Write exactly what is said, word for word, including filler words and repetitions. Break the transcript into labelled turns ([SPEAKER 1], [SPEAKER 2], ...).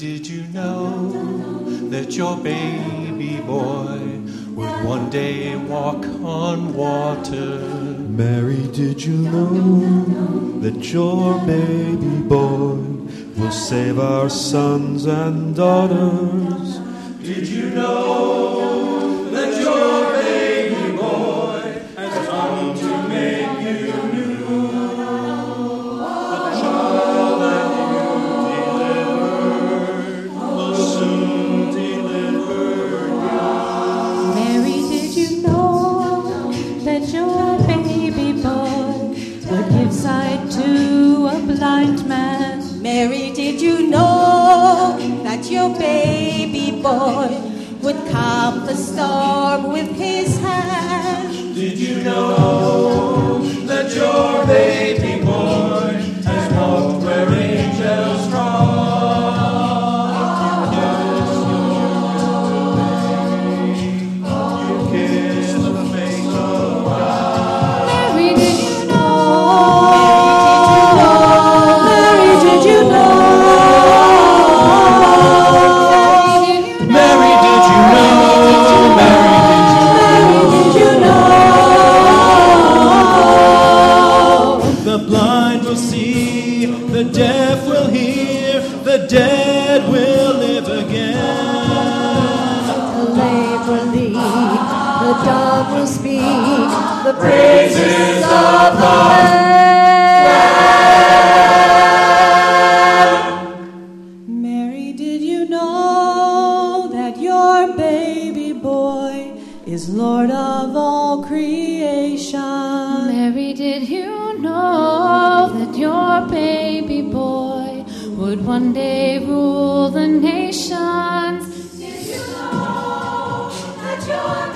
[SPEAKER 1] did you know that your baby boy would one day walk on water?
[SPEAKER 2] Mary, did you know that your baby boy will save our sons and daughters?
[SPEAKER 1] Did you know that your baby boy has come to make you new? The child that you delivered will soon deliver you.
[SPEAKER 3] Mary, did you know that your baby boy would give sight to a blind man?
[SPEAKER 4] Mary, did you know that your baby boy would calm the storm with his hand?
[SPEAKER 1] Did you know that your baby boy has walked where angels trod? You kiss the face of God.
[SPEAKER 3] Mary, did you know?
[SPEAKER 4] Mary, did you know?
[SPEAKER 1] Mary, did you know? Mary, did you know? The blind will see, the deaf will hear, the dead will live again.
[SPEAKER 4] The lame will lead, the dumb will speak, the praises of the Lamb. Mary, did you know that your baby boy is Lord of all creation?
[SPEAKER 3] Mary, did you know that your baby boy would one day rule the nations?
[SPEAKER 4] Did you know that your